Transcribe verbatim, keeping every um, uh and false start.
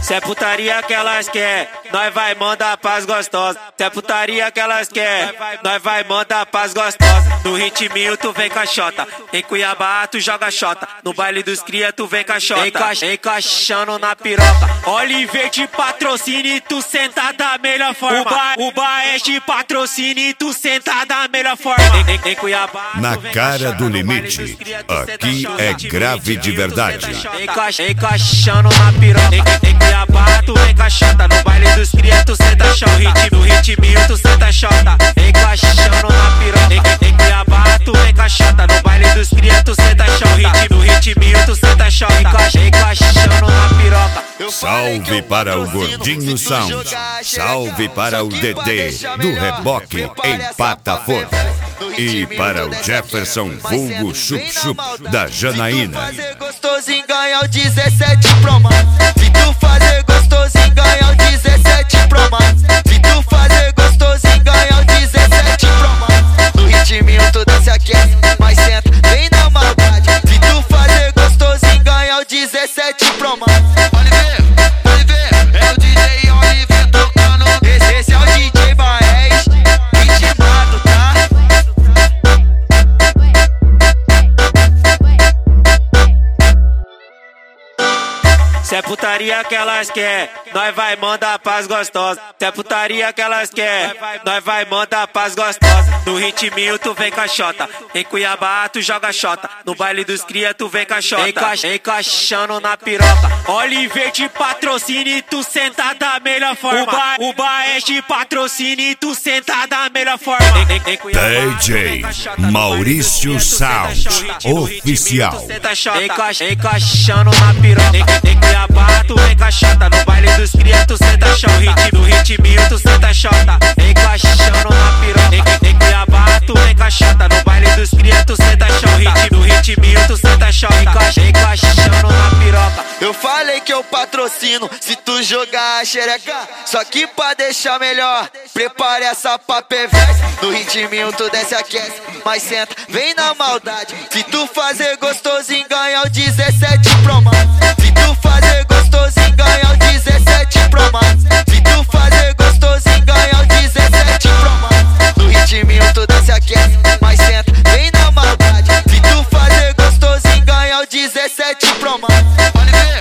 Se é putaria que elas quer, nós vai mandar pras gostosas. Se é putaria que elas quer, nós vai mandar pras gostosas. No ritminho tu vem caixota, em Cuiabá tu joga xota, no baile dos cria tu vem caixota, Enca encaixando na piroca. Oliver te patrocina e tu senta da melhor forma. O, ba o Baez te patrocina e tu senta da melhor forma. Em, em, em Cuiabá na cara do limite, aqui é grave de verdade. Enca encaixando na piroca. Em, em Cuiabá tu vem caixota, no baile dos cria tu senta chão. No ritminho tu senta xota, encaixando na piroca. Em, em Cuiabá tu vem caixota, no baile dos cria tu senta chão. No ritminho tu senta xota, encaixando na piroca. Salve para o Gordinho Sound, salve para o Dedê do Reboque em Pataforro e para o Jefferson vulgo Chup Chup da Janaína. Fazer gostosinho ganhar o dezessete Pro Max. Se tu fazer gostosinho ganhar o dezessete Pro Max. Se tu fazer gostosinho ganhar o dezessete Pro Max. No ritminho tu dança aquece, mas senta bem na maldade. Se tu fazer gostosinho ganhar o dezessete Pro Max. Se é putaria que elas quer, nós vai mandar pras gostosas. Se é putaria que elas quer, nós vai mandar pras gostosas. No ritminho tu vem caixota, em Cuiabá tu joga xota, no baile dos cria tu vem caixota, Enca encaixando na piroca. Oliver te patrocina e tu senta da melhor forma. O, ba o Baez te patrocina e tu senta da melhor forma. Em, em, em Cuiabá, D J Maurício Sound oficial. Enca encaixando na piroca. Em, em Cuiabá tu vem caixota, no baile dos cria tu senta chão. No ritminho tu senta xota, encaixando na piroca. Em, em Cuiabá tu vem caixota, no baile dos cria tu senta chão. No ritminho tu senta xota, encaixando na piroca. Eu falei que eu patrocino, se tu jogar a xereca, só que pra deixar melhor, prepare essa pra perversa. No ritminho tu desce aquece, mas senta, vem na maldade. Se tu fazer gostosinho ganhar o dezessete Pro Max. Se tu fazer gostosinho ganhar o dezessete Pro Max. Se tu fazer gostosinho ganhar o dezessete Pro Max. No ritminho tu desce aquece, mas senta, vem na maldade. Se tu fazer gostosinho ganhar o dezessete Pro Max.